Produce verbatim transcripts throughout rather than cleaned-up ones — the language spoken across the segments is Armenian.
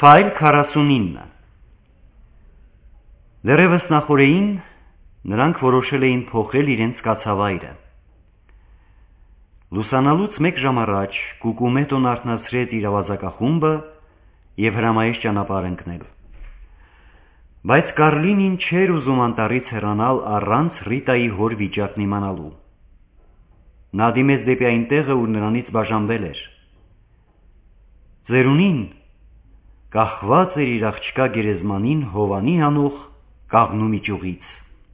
Ֆայլ քառասունինը Դեռևս նախօրեին նրանք որոշել էին փոխել իրենց կացավայրը։ Լուսանալուց մեկ ժամ առաջ Կուկումետոն արթնացրեց իր ավազակախումբը և հրամայեց ճանապարհ ընկնել։ Բայց Կարլինին չէր ուզում անտառից հեռանալ առանց Ռիտայի հոր վիճակն իմանալու։ Նա դիմեց դեպի այն տեղը, ուր նրանից բաժանվել էր։ Ծերունին կախված էր իր աղջկա գերեզմանին հովանի անող կաղնու միջուղից։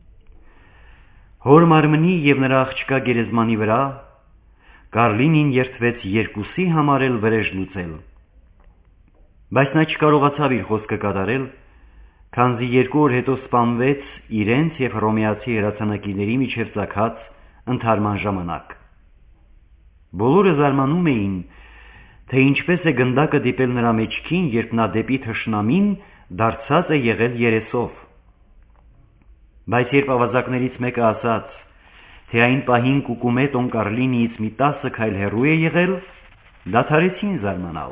Հոր մարմնի և նրա աղջկա գերեզմանի վրա Կարլինին երդվեց երկուսի համար էլ վրեժ լուծել։ Բայց նա չկարողացավ իր խոսքը կատարել, քանզի երկու օր հետո սպանվեց իրենց և հռոմեացի հրացանակիրների միջև ծագած ընդհարման ժամանակ։ Բոլորը զարմանում էին, թե ինչպես է գնդակը դիպել նրա մեջքին, երբ նա դեպի թշնամին դարձած է եղել երեսով։ Բայց երբ ավազակներից մեկը ասաց, թե այն պահին Կուկումետոն Կարլինիից մի տասը քայլ հեռու է եղել, դադարեցին զարմանալ։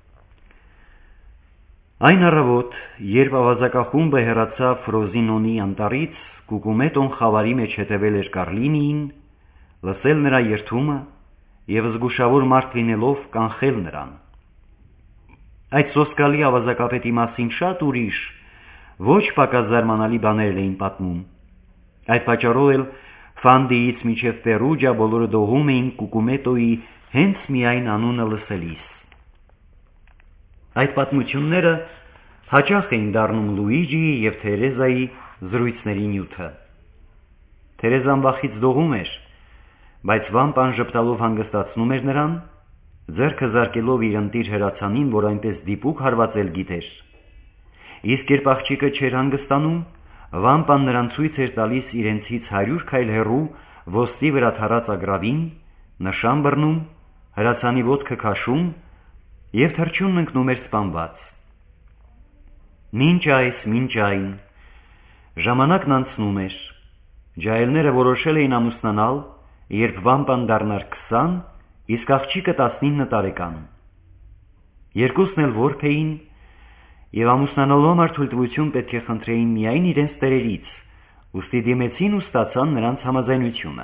Այն առավոտ, երբ ավազակախումբը հեռացավ Ֆրոզինոնի անտառից, Կուկումետոն խավարի մեջ հետևել էր Կարլինիին, լսել նրա երդումը և զգուշավոր մարդ լինելով կանխել նրան։ Այդ սոսկալի ավազակապետի մասին շատ ուրիշ, ոչ պակաս զարմանալի բաներ էին պատմում։ Այդ պատճառով էլ Ֆանդիից մինչև Պերուջա բոլորը դողում էին Կուկումետոյի հենց միայն անունը լսելիս։ Այդ պատմությունները հաճախ էին դառնում Լուիջիի և Թերեզայի զրույցների նյութը։ Թերեզան վախից դողում էր, բայց Վամպան ժպտալով հանգստացնում էր նրան, ձեռքը զարկելով իր ընտիր հրացանին, որ այնպես դիպուկ հարվածել գիտեր։ Իսկ երբ աղջիկը չէր հանգստանում, Վամպան նրան ցույց էր տալիս իրենցից հարյուր քայլ հեռու ոսկի վրա թառած ագռավին, նշան բռնում, հրացանի ոտքը քաշում և թռչունն ընկնում էր սպանված։ Մինչ այս, մինչ այն, ժամանակն անցնում էր, ջահելները որոշել էին ամուսնանալ, երբ Վամպան դառնար քսան, իսկ աղջիկը տասնինը տարեկան։ Երկուսն էլ որբ էին և ամուսնանալու համար թույլտվություն պետք է խնդրեին միայն իրենց տերերից, ուստի դիմեցին ու ստացան նրանց համաձայնությունը։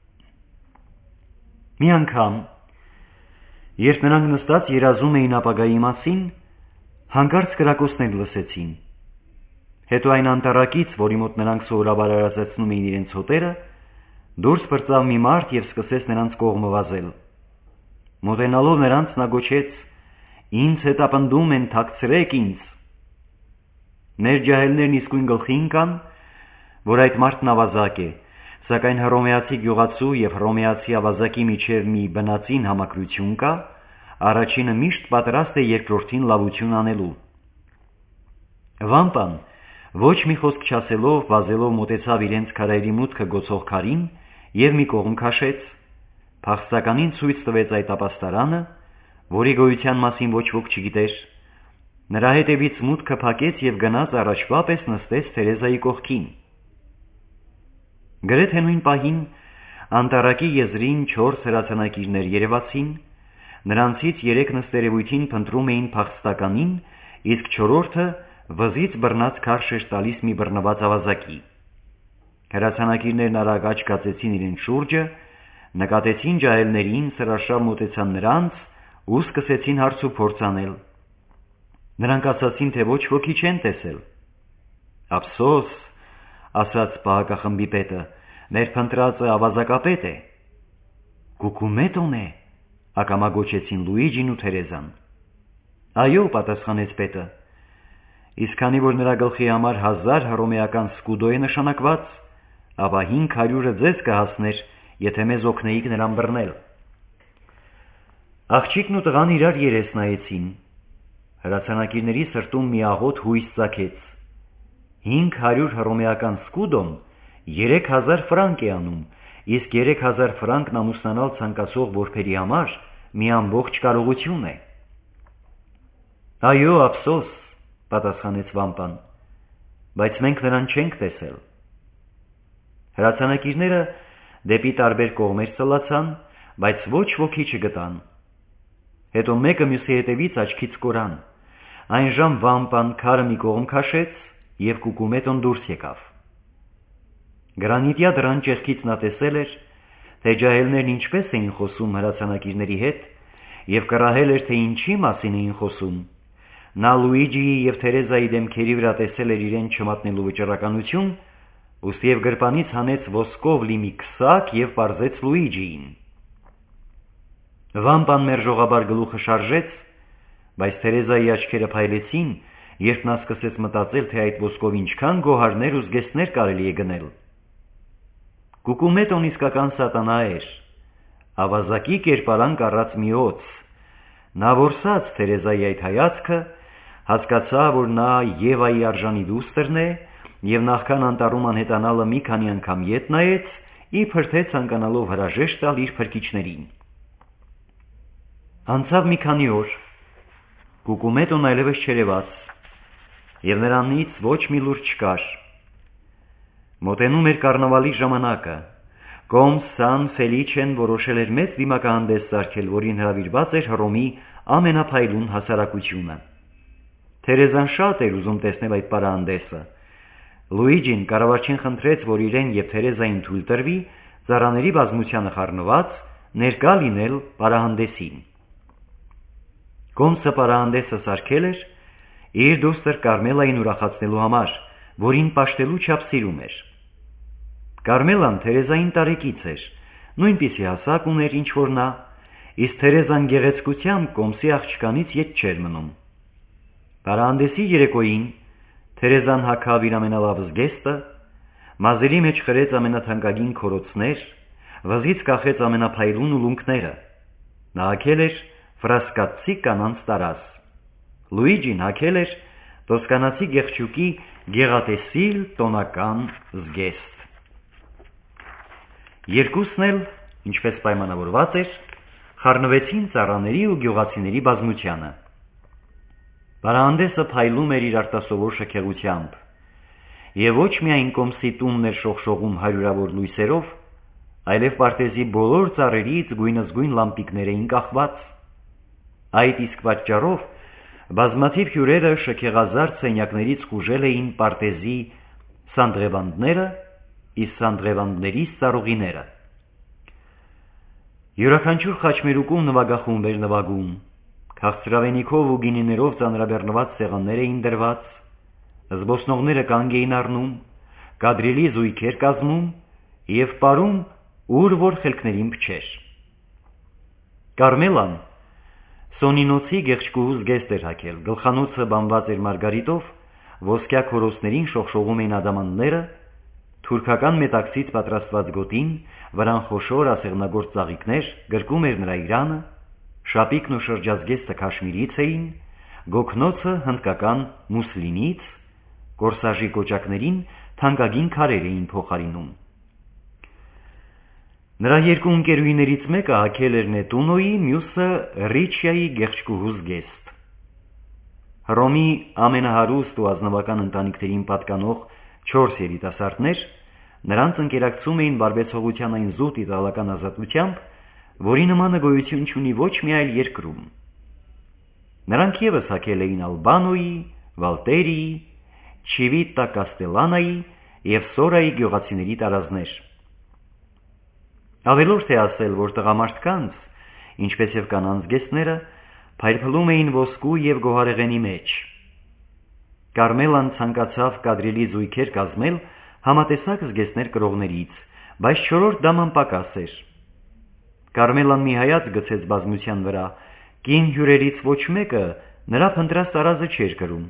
Մի անգամ, երբ նրանք նստած երազում էին ապագայի մասին, հանկարծ կրակոցներ լսեցին։ Հետո այն անտառակից, որի մոտ նրանք սովորաբար արածեցնում էին իրենց հոտերը, դուրս պրծավ մի մարդ և սկսեց նրանց կողմը վազել։ Մոտենալով նրանց նա գոչեց. «Ինձ հետապնդում են, թաքցրեք ինձ»։ Մեր ջահելներն իսկույն գլխի ընկան, որ այդ մարդն ավազակ է, սակայն հռոմեացի գյուղացու և հռոմեացի ավազակի միջև մի բնածին համակրություն կա, առաջինը միշտ պատրաստ է երկրորդին լավություն անելու։ Վամպան, ոչ մի խոսք չասելով, վազելով մոտեցավ իրենց քարայրի մուտքը գոցող քարին և մի կողմ քաշեց, փախստականին ցույց տվեց այդ ապաստարանը, որի գոյության մասին ոչ ոք չգիտեր, նրա հետևից մուտքը փակեց և գնաց առաջվա պես նստեց Թերեզայի կողքին։ Գրեթե նույն պահին անտառակի եզրին չորս հրացանակիրներ երևացին, նրանցից երեքն ըստերևույթին փնտրում էին փախստականին, իսկ չորրորդը վզից բռնած քարշ էր տալիս մի բռնված ավազակի։ Հրացանակիրներն արագ աչք կացեցին իրենց շուրջը, նկատեցին ջահելներին, սրաշավ մոտեցան նրանց ու սկսեցին հարց ու փորձ անել։ Նրանք ասացին, թե ոչ ոքի չեն տեսել։ «Ափսոս», ասաց պահակախմբի պետը, «մեր փնտրածը ավազակապետ է»։ «Կուկումետոն է», ակամա գոչեցին Լուիջին ու Թերեզան։ «Այո», պատասխանեց պետը, «իսկ քանի որ նրա գլխի համար հազար հռոմեական սկուդո է նշանակված, ապա հինգ հարյուրը ձեզ կհասներ, եթե մեզ օգնեիք նրան բռնել»։ Աղջիկն ու տղան իրար երես նայեցին։ Հրացանակիրների սրտում մի աղոտ հույս ծագեց։ Հինգ հարյուր հռոմեական սկուդոն երեք հազար ֆրանկ է անում, իսկ երեք հազար ֆրանկն ամուսնանալ ցանկացող որբերի համար մի ամբողջ կարողություն է։ «Այո, ափսոս», պատասխանեց Վամպան, «բայց մենք նրան չենք տեսել»։ Հրացանակիրները դեպի տարբեր կողմեր սլացան, բայց ոչ ոքի չգտան։ Հետո մեկը մյուսի հետևից աչքից կորան։ Այն ժամ վամպան քարը մի կողմ քաշեց և Կուկումետոն դուրս եկավ։ Գրանիտյա դռան ճեղքից նա տեսել էր, թե ջահելներն ինչպես էին խոսում հրացանակիրների հետ և կռահել էր, թե ինչի մասին էին խոսում։ Նա Լուիջիի և Թերեզայի դեմքերի վրա տեսել էր իրեն չմատնելու վճռականություն, ուստի և գրպանից հանեց ոսկով լի մի քսակ և պարզեց Լուիջիին։ Վամպան մերժողաբար գլուխը շարժեց, բայց Թերեզայի աչքերը փայլեցին, երբ նա սկսեց մտածել, թե այդ ոսկով ինչքան գոհարներ ու զգեստներ կարելի է գնել։ Կուկումետոն իսկական սատանա էր, ավազակի կերպարանք առած մի օձ։ Նա որսաց Թերեզայի այդ հայացքը, հասկացավ, որ նա Եվայի արժանի դուստրն է և նախքան անտառում անհետանալը մի քանի անգամ ետ նայեց, իբր թե ցանկանալով հրաժեշտ տալ իր փրկիչներին։ Անցավ մի քանի օր, Կուկումետոն այլևս չերևաց, և նրանից ոչ մի լուր չկար։ Մոտենում էր կառնավալի ժամանակը։ Կոմս Սան Ֆելիչեն որոշել էր մեծ դիմակահանդես սարքել, որին հրավիրված էր Հռոմի ամենափայլուն հասարակությունը։ Թերեզան շատ էր ուզում տեսնել այդ պարահանդեսը։ Լուիջին կառավարչին խնդրեց, որ իրեն և Թերեզային թույլ տրվի ծառաների բազմությանը խառնված ներկա լինել պարահանդեսին։ Կոմսը պարահանդեսը սարքել էր իր դուստր Կարմելային ուրախացնելու համար, որին պաշտելու չափ սիրում էր։ Կարմելան Թերեզային տարեկից էր, նույնպիսի հասակ ուներ, ինչ որ նա, իսկ Թերեզան գեղեցկությամբ Կոմսի աղջկանից ետ չէր մնում։ Պարահանդեսի երեկոյին Թերեզան հագավ իր ամենալավ զգեստը, մազերի մեջ խրեց ամենաթանկագին քորոցներ, վզից կախեց ամենափայլուն ուլունքները։ Նա հագել էր ֆրասկացի կանանց տարազ։ Լուիջին հագել էր տոսկանացի գեղչուկի գեղատեսիլ տոնական զգեստ։ Երկուսն էլ, ինչպես պայմանավորված էր, խառնվեցին ծառաների ու գյուղացիների բազմությանը։ Պարահանդեսը փայլում էր իր արտասովոր շքեղությամբ, և ոչ միայն Կոմսի տունն էր շողշողում հարյուրավոր լույսերով, այլև պարտեզի բոլոր ծառերից գույնզգույն լամպիկներ էին կախված։ Այդ իսկ պատճառով բազմաթիվ հյուրերը շքեղազարդ սենյակներից խուժել էին պարտեզի սանդղեբանդները, իսկ սանդղեբանդներից ծառուղիները։ Յուրաքանչյուր խաչմերուկում նվագախումբ էր նվագում, քաղցրավենիքով ու գինիներով ծանրաբեռնված սեղաններ էին դրված, զբոսնողները կանգ էին առնում, կադրիլի զույգեր կազմում և պարում ուր որ խելքներին փչեր։ Կարմելան Սոնինոցի գեղչկուհու զգեստ էր հագել, գլխանոցը բանված էր մարգարիտով, ոսկյա քորոցներին շողշողում էին ադամանդները, թուրքական մետաքսից պատրաստված գոտին, վրան խոշոր ասեղնագործ ծաղիկներ, գրկում էր նրա իրանը, շապիկն ու շրջազգեստը քաշմիրից էին, գոգնոցը հնդկական մուսլինից, կորսաժի կոճակներին թանկագին քարեր էին փոխարինում։ Նրա երկու ընկերուհիներից մեկը հագել էր Նետունոյի, մյուսը Ռիչիայի գեղչկուհու զգեստ։ Հռոմի ամենահարուստ ու ազնվական ընտանիքներին պատկանող չորս երիտասարդներ նրանց ընկերակցում էին բարբեցողության այն զուտ իտալական ազատությամբ, որի նմանը գոյություն չունի ոչ մի այլ երկրում։ Նրանք ևս հագել էին Ալբանոյի, Վալտերիի, Չիվիտա Կաստելանայի և Սորայի գյուղացիների տարազներ։ Ավելորդ է ասել, որ տղամարդկանց, ինչպես և կանանց զգեստները, փայլփլում էին ոսկու և գոհարեղենի մեջ։ Կարմելան ցանկացավ կադրիլի զույգեր կազմել համատեսակ զգեստներ կրողներից, բայց չորրորդ դաման պակաս էր։ Կարմելան մի հայացք գցեց բազմության վրա, կին հյուրերից ոչ մեկը նրա փնտրած տարազը չէր կրում։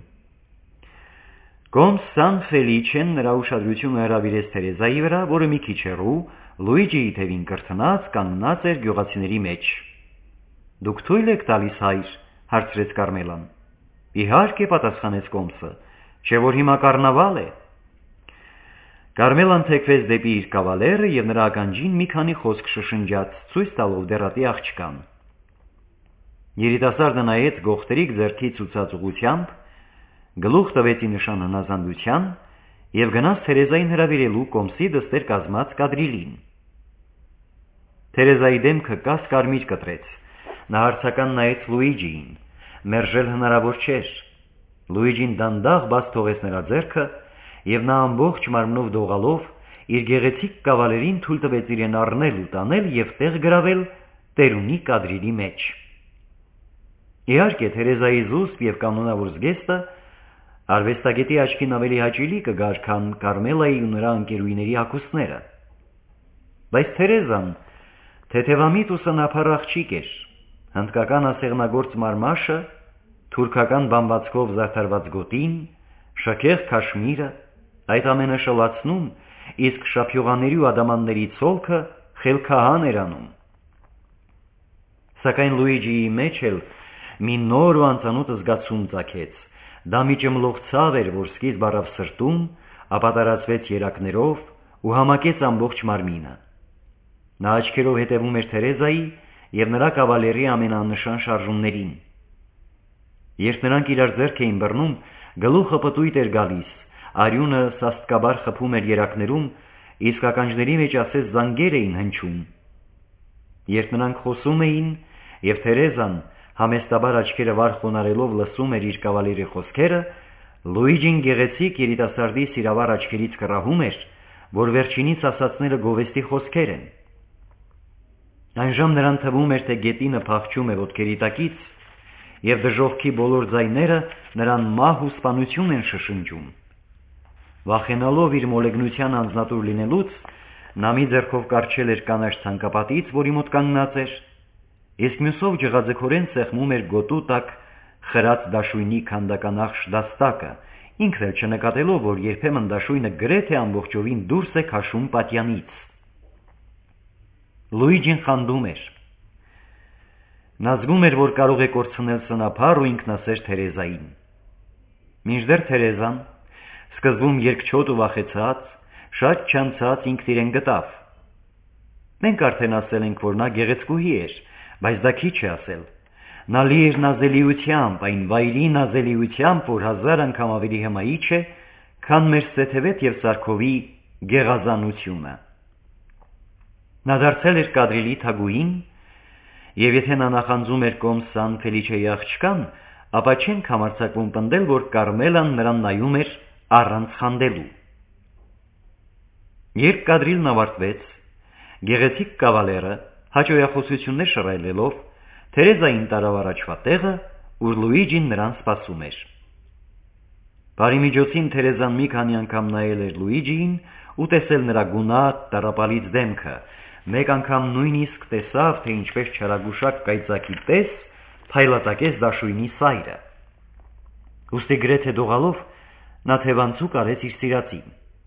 Կոմս Սան Ֆելիչեն նրա ուշադրությունը հրավիրեց Թերեզայի վրա, որը մի քիչ հեռու, Լուիջիի թևին կրթնած կանգնած էր գյուղացիների մեջ։ «Դուք թույլ եք տալիս, հայր», հարցրեց Կարմելան։ «Իհարկե», պատասխանեց Կոմսը, «չէ՞ որ հիմա կառնավալ է»։ Կարմելան թեքվեց դեպի իր կավալերը և նրա ականջին մի քանի խոսք շշնջաց, ցույց տալով դեռատի աղջկան։ Երիտասարդը նայեց գողտրիկ ձեռքի ցուցած ուղղությամբ, գլուխ տվեց ի նշան հնազանդության և գնաց Թերեզային հրավիրելու Կոմսի դստեր կազմած կադրիլին։ Թերեզայի դեմքը կաս-կարմիր կտրեց, նա հարցական նայեց Լուիջիին, մերժել հնարավոր չէր, Լուիջին դանդաղ բաց թողեց նրա ձեռքը եւ նա ամբողջ մարմնով դողալով իր գեղեցիկ կավալերին թույլ տվեց իրեն առնել ու տանել եւ տեղ գրավել տերունի կադրիլի մեջ։ Իհարկե Թերեզայի զուսպ եւ կանոնավոր զգեստը արվեստագետի աչքին ավելի հաճելի կգար, քան Կարմելայի ու նրա ընկերուհիների հագուստները։ Բայց Թերեզան թեթևամիտ ու սնափառ աղջիկ էր, հնդկական ասեղնագործ մարմաշը, թուրքական բամբացքով զարդարված գոտին, շքեղ քաշմիրը, այդ ամենը շլացնում, իսկ շափյուղաների ու ադամանների ցոլքը խելքահան էր անում։ Սակայն Լուիջիի մեջ էլ մի նոր ու անծանոթ զգացում ծագեց։ Դա մի ճմլող ցավ էր, որ սկիզբ առավ սրտում, ապա տարածվեց երակներով ու համակեց ամբողջ մարմինը։ Նա աչքերով հետևում էր Թերեզայի եւ նրա կավալերի ամենանշան շարժումներին։ Երբ նրանք իրար ձեռք էին բռնում, գլուխը պտույտ էր գալիս, արյունը սաստկաբար խփում էր երակներում, իսկ ականջների մեջ ասես զանգեր էին հնչում։ Երբ նրանք խոսում էին եւ Թերեզան համեստաբար աչքերը վար խոնարելով լսում էր իր կավալերի խոսքերը, Լուիջին գեղեցիկ երիտասարդի սիրավար աչքերից կռահում էր, որ վերջինից ասածները գովեստի խոսքեր են։ Այնժամ նրան թվում էր, թե գետինը փախչում է ոտքերի տակից եւ դժոխքի բոլոր ձայները նրան մահ ու սպանություն են շշնջում։ Վախենալով իր մոլեգնության անձնատուր լինելուց, նա մի ձեռքով կառչել էր կանաչ ցանկապատից, որի մոտ կանգնած էր, իսկ մյուսով ջղաձգորեն սեղմում էր գոտու տակ խրած դաշույնի քանդականախշ դաստակը, ինքն էլ չնկատելով, որ երբեմն դաշույնը գրեթե ամբողջովին դուրս է քաշում պատյանից։ Լուիջին խանդում էր։ Նա զգում էր, որ կարող է կորցնել սնափառ ու ինքնասեր Թերեզային։ Մինչդեռ Թերեզան, սկզբում երկչոտ ու վախեցած, շատ չանցած ինքն իրեն գտավ։ Մենք արդեն ասել ենք, որ նա գեղեցկուհի էր, բայց դա քիչ է ասել։ Նա լի էր նազելիությամբ, այն վայրի նազելիությամբ, որ հազար անգամ ավելի հմայիչ է, քան մեր Սեթևետ եւ Սարքովի գեղազանությունը։ Նա դարձել էր կադրիլի թագուհին, եւ եթե նա նախանձում էր կոմ Սան Ֆելիչեի աղջկան, ապա չենք համարձակվում պնդել, որ Կարմելան նրան նայում էր առանց խանդելու։ Երբ կադրիլն ավարտվեց, գեղեցիկ կավալերը հաճոյախոսություններ շռայլելով Թերեզային տարավ առաջվա տեղը, ուր Լուիջին նրան սպասում էր։ Բարի միջոցին Թերեզան մի քանի անգամ նայել էր Լուիջիին ու տեսել նրա գունատ տառապալից դեմքը, մեկ անգամ նույնիսկ տեսավ, թե ինչպես չարագուշակ կայծակի պես փայլատակեց դաշույնի սայրը։ Ուստի գրեթե դողալով նա թևանցուկ արեց իր սիրածին։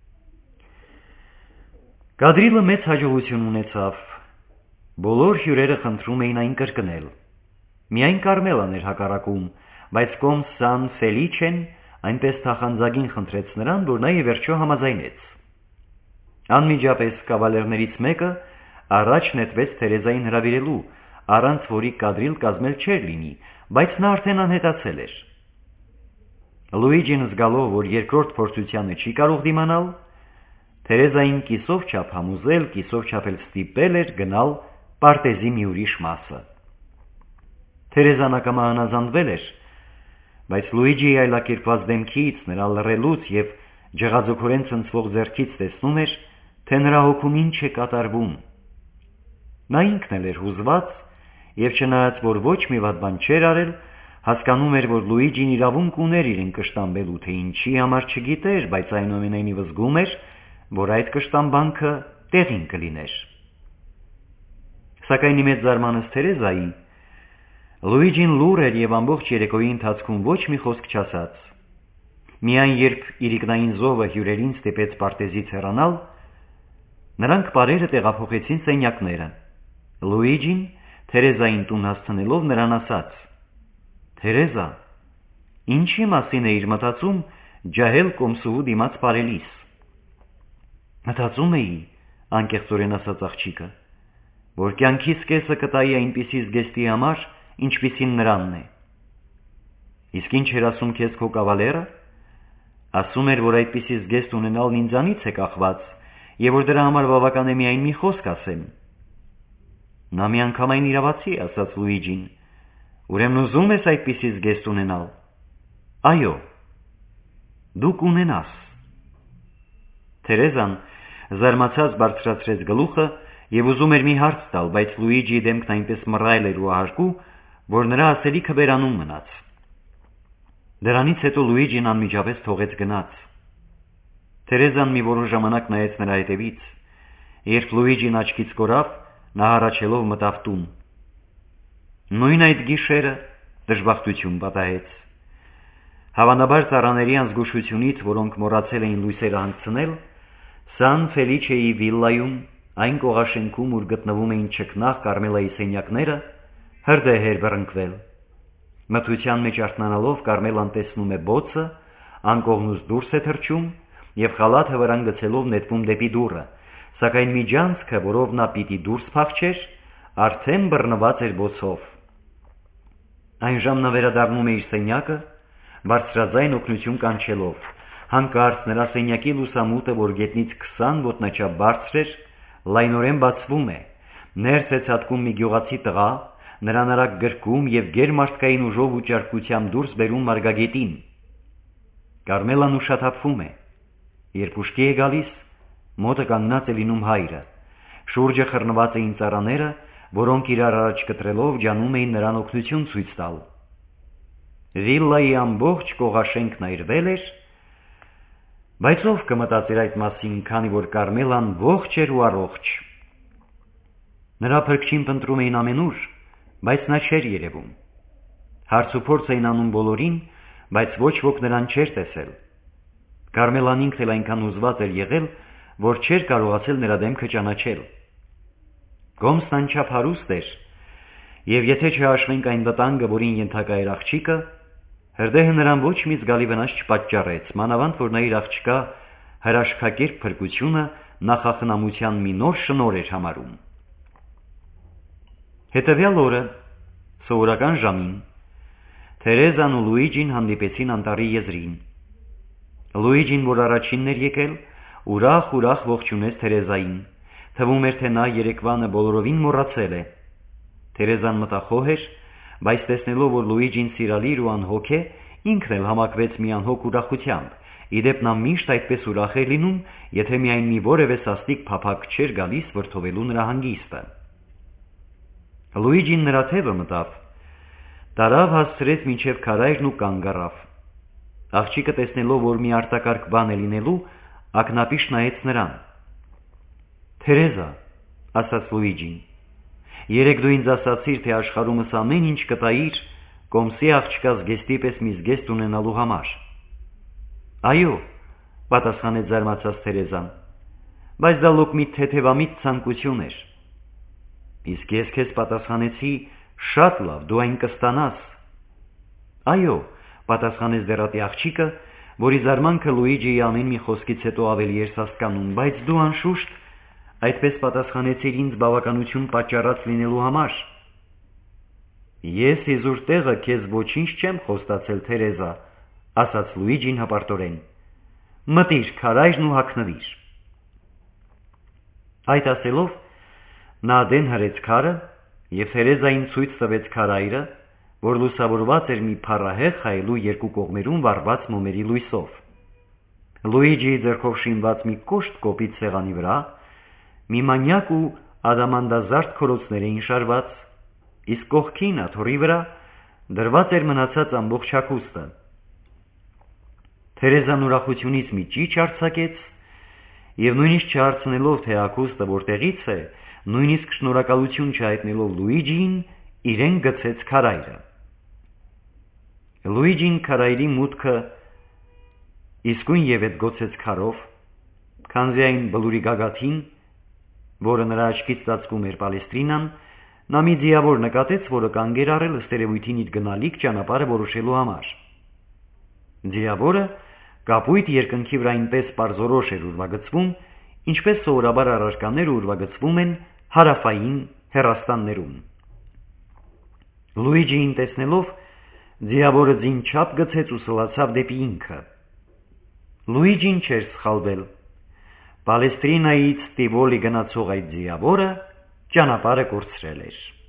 Կադրիլը մեծ հաջողություն ունեցավ։ Բոլոր հյուրերը խնդրում էին այն կրկնել։ Միայն Կարմելան էր հակառակում, բայց կոմ Սան Ֆելիչեն այնպես թախանձագին խնդրեց նրան, որ նա ի վերջո համաձայնեց։ Անմիջապես կավալերներից մեկը առաջ նետվեց Թերեզային հրավիրելու, առանց որի կադրիլ կազմել չէր լինի, բայց նա արդեն անհետացել էր։ Լուիջին զգալով, որ երկրորդ փորձությանը չի կարող դիմանալ, Թերեզային կիսով չափ համոզել, կիսով չափ էլ ստիպել էր գնալ պարտեզի մի ուրիշ մասը։ Թերեզան ակամա անազանդվել էր, բայց Լուիջիի այլակերպված դեմքից, նրա լռելուց եւ ջղաձգորեն ցնցվող ձեռքից տեսնում էր, թե նրա հոգում ինչ է կատարվում։ Նա ինքն էլ էր հուզված եւ չնայած որ ոչ մի վատ բան չէր արել, հասկանում էր, որ Լուիջին իրավունք ուներ իրեն կշտամբելու, թե ինչի համար չգիտեր, բայց այնուամենայնիվ զգում էր, որ այդ կշտամբանքը տեղին կլիներ։ Սակայն ի մեծ զարմանս Թերեզայի, Լուիջին լուռ էր եւ ամբողջ երեկոյի ընթացքում ոչ մի խոսք չասաց։ Միայն երբ իրիկնային զովը հյուրերին ստիպեց պարտեզից հեռանալ, նրանք բարերը տեղափոխեցին սենյակները։ Լուիջին Թերեզային տուն հասցնելով նրան ասաց. «Թերեզա, ինչի մասին էիր մտածում ջահել կոմսուհու դիմաց բարելիս»։ «Մտածում էի», անկեղծորեն ասաց աղջիկը, «որ կյանքիս կեսը կտայի այնպիսի զգեստի համար, ինչպիսին նրանն է»։ «Իսկ ինչ էր ասում քեզ քո կավալերը»։ «Ասում էր, որ այդպիսի զգեստ ունենալն ինձանից է կախված, եւ որ դրա համար բավական է միայն մի խոսք ասեմ»։ «Նա միանգամայն իրավացի է», ասաց Լուիջին, «ուրեմն ուզում ես այդպիսի զգեստ ունենալ»։ «Այո», Դու կունենաս։ Թերեզան զարմացած բարձրացրեց գլուխը եւ ուզում էր մի հարց տալ, բայց Լուիջիի դեմքն այնպես մռայլ էր ու ահարկու, որ նրա ասելիքը բերանում մնաց։ Դրանից հետո Լուիջին անմիջապես թողեց գնաց։ Թերեզան մի որոշ ժամանակ նայեց նրա հետևից։ Երբ Լուիջին աչքից կորավ, նա հառաչելով մտավ տուն։ Նույն այդ գիշերը դժբախտություն պատահեց։ Հավանաբար ծառաների անզգուշությունից, որոնք մոռացել էին լույսերը հանգցնել, Սան Ֆելիչեի վիլլայում, այն կողաշենքում, ուր գտնվում էին չքնաղ Կարմելայի սենյակները, հրդեհ էր բռնկվել։ Մթության մեջ արթնանալով Կարմելան տեսնում է բոցը, անկողնուց դուրս է թռչում եւ խալաթը վրան գցելով նետվում դեպի դուռը, սակայն միջանցքը, որով նա պիտի դուրս փախչեր, արդեն բռնված էր բոցով։ Այն ժամ նա վերադառնում է իր սենյակը, բարձրաձայն օգնություն կանչելով։ Հանկարծ նրա սենյակի լուսամուտը, որ գետնից քսան ոտնաչափ բարձր էր, լայնորեն բացվում է։ Ներս է ցատկում մի գյուղացի տղա, նրան արագ գրկում եւ գերմարդկային ուժով ու ճարպկությամբ դուրս բերում մարգագետին։ Կարմելան ուշաթափվում է։ Երբ ուշքի է գալիս, մոտը կանգնած է լինում հայրը։ Շուրջը խռնված էին ծառաները, որոնք իրար առաջ կտրելով ջանում էին նրան օգնություն ցույց տալ։ Վիլլայի ամբողջ կողաշենքն այրվել էր, բայց ով կմտածեր այդ մասին, քանի որ Կարմելան ողջ էր ու առողջ։ Նրա փրկչին փնտրում էին ամենուր, բայց նա չէր երևում։ Հարց ու փորձ էին անում բոլորին, բայց ոչ ոք նրան չէր տեսել։ Կարմելան ինքն էլ այնքան հուզված էր եղել, որ չէր կարողացել նրա դեմքը ճանաչել։ Գոմսն անչափ հարուստ էր, եւ եթե չհաշվենք այն վտանգը, որին ենթակա էր աղջիկը, հրդեհը նրան ոչ մի զգալի վնաս չպատճառեց, մանավանդ որ նա իր աղջկա հրաշքակերպ փրկությունը նախախնամության մի նոր շնորհ էր համարում։ Հետևյալ օրը, սովորական ժամին, Թերեզան ու Լուիջին հանդիպեցին անտառի եզրին։ Լուիջին, որ առաջինն էր եկել, ուրախ-ուրախ ողջունեց Թերեզային, թվում էր, թե նա երեկվանը բոլորովին մոռացել է։ Թերեզան մտախոհ էր, բայց տեսնելով, որ Լուիջին սիրալիր ու անհոգ է, ինքն էլ համակվեց մի անհոգ ուրախությամբ, իդեպ նա միշտ այդպես ուրախ էր լինում, եթե միայն մի որևէ սաստիկ փափակ չէր գալիս վրդովելու նրա հանգիստը։ Լուիջին նրա թևը մտավ, տարավ հասցրեց մինչև քարայրն ու կանգ առավ։ Աղջիկը տեսնելով, որ մի արտակարգ բան է լինելու, ակնապիշ նայեց նրան։ Թերեզա, ասաց Լուիջին, երեկ դու ինձ ասացիր, թե աշխարհումս ամեն ինչ կտայիր կոմսի աղջկա զգեստի պես մի զգեստ ունենալու համար։ Այո, պատասխանեց զարմացած Թերեզան, բայց դա լոկ մի թեթևամիտ ցանկություն էր։ Իսկ ես քեզ պատասխանեցի, շատ լավ, դու այն կստանաս։ Այո, պատասխանեց դերատի աղջիկը, որի զարմանքը Լուիջիի ամեն մի խոսքից հետո ավելի էր հասկանում, բայց դու անշուշտ այդպես պատասխանեցիր ինձ բավականություն պատճառած լինելու համար։ Ես իզուր տեղը քեզ ոչինչ չեմ խոստացել, Թերեզա, ասաց Լուիջին հպարտորեն։ Մտիր քարայրն ու հագնվիր։ Այդ ասելով նա դեն հրեց քարը եւ Թերեզային ցույց տվեց քարայրը, որ լուսավորված էր մի փառահեղ հայելու երկու կողմերում վառված մոմերի լույսով։ Լուիջիի ձեռքով շինված մի կոշտ կոպիտ սեղանի վրա մի մանյակ ու ադամանդազարդ քորոցներ էին շարված, իսկ կողքին աթոռի վրա դրված էր մնացած ամբողջ հագուստը։ Թերեզան ուրախությունից մի ճիչ արձակեց եւ նույնիսկ չհարցնելով, թե հագուստը որտեղից է, նույնիսկ շնորհակալություն չհայտնելով Լուիջիին, իրեն գցեց քարայրը։ Լուիջին քարայրի մուտքը իսկույն եւ այդ գոցեց քարով, քանզի այն բլուրի գագաթին, որը նրա աչքից ծածկում էր Պալեստրինան, նա մի ձիավոր նկատեց, որը կանգ էր առել ըստ երևույթին իր գնալիք ճանապարհը որոշելու համար։ Ձիավորը կապույտ երկնքի վրա այնպես պարզորոշ էր ուրվագծվում, ինչպես սովորաբար առարկաները ուրվագծվում են հարավային հեռաստաններում։ Լուիջիին տեսնելով, ձիավորը ձին չափ գցեց ու սլացավ դեպի ինքը։ Լուիջին չէր սխալվել։ Պալեստրինայից Տիվոլի գնացող այդ ձիավորը ճանապարհը կորցրել էր։